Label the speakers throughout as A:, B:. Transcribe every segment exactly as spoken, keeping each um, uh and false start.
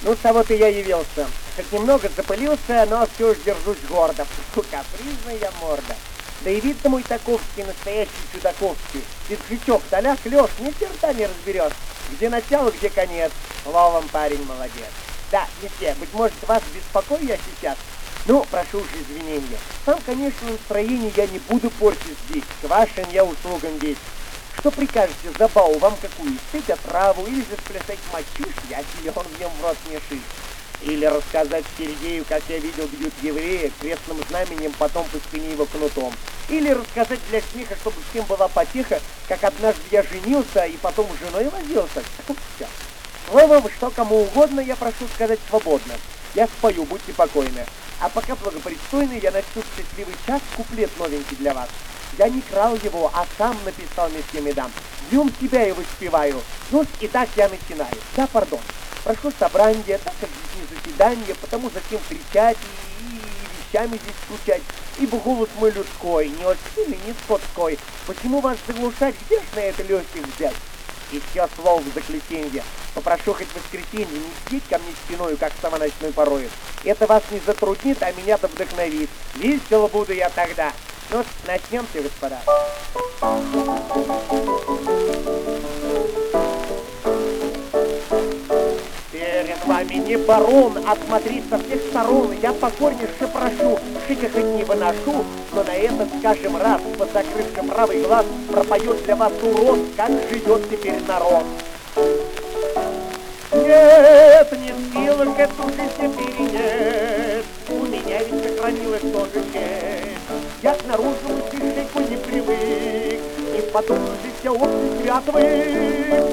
A: Ну, с того ты я явился. Хоть немного запылился, но все же держусь гордо. Фу, капризная морда. Да и вид-то мой таковский, настоящий чудаковский. Пиджачок-то ля клёш, ни черта не разберет. Где начало, где конец. Словом, парень молодец. Да, месье, быть может, вас беспокою я сейчас? Ну, прошу уж извинения. Сам, конечно, настроение я не буду портить здесь. К вашим я услугам весь. Что прикажете, забаву вам какую? Спеть отраву или же сплясать мочишь, я силен в нем в рот не шиш. Или рассказать Сергею, как я видел бьют еврея, крестным знаменем, потом по спине его кнутом. Или рассказать для смеха, чтобы всем была потеха, как однажды я женился и потом с женой возился. Все. Словом, что кому угодно, я прошу сказать свободно. Я спою, будьте покойны. А пока благопристойный, я начну в счастливый час куплет новенький для вас. Я не крал его, а сам написал месье Медам. Днем тебя его спеваю. Ну, и так я начинаю. Да, пардон. Прошу собрания, так как здесь не заседание, потому затем кричать и, и вещами здесь скучать. Ибо голос мой людской, не от сильный, не скотской. Почему вас заглушать, где ж на это легких взять? И все слов в заключение. Попрошу хоть в воскресенье не сидеть ко мне спиною, как сама ночной порою. Это вас не затруднит, а меня-то вдохновит. Весело буду я тогда. Ну, начнемте, господа. Перед вами не барон, осмотреть со всех сторон. Я покорнейше прошу, шика хоть не выношу, но на этот, скажем, раз, под закрывшим правый глаз, пропоет для вас урод, как живет теперь народ. Нет, не в силах эту жизнь перенять, у меня ведь сохранилась тоже честь. Я к наружному стишейку не привык, и в подобном житье обществе отвык.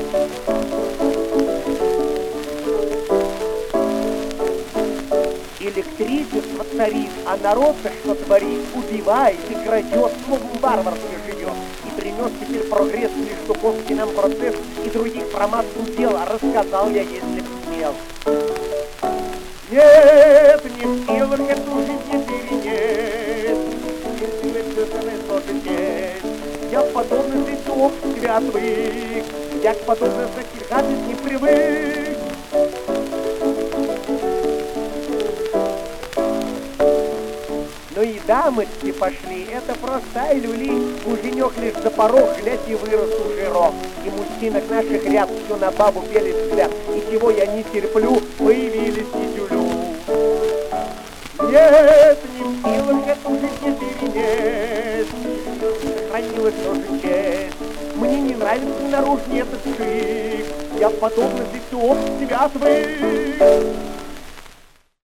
A: Электричество царит, а народ-то что творит? Убивает и крадет, словом варварски живет. И принес теперь прогресс лишь духовский нам процесс, и других промашку дел рассказал я, если б смел. Нет, не в силах эту жизнь не перенять, я в подобных здесь обществе отвык, я к подобным состязательств не привык. Ну и дамочки пошли, это просто люли, муженек лишь за порог, глядь, и вырос уже рог. И мужчинок наших ряд, все на бабу пели взгляд, и чего я не терплю, появились и тюлю. Нет, не в силах эту жизнь не перенять, сохранилась тоже честь. Мне не нравится наружный этот шик, я в подобном здесь обществе отвык.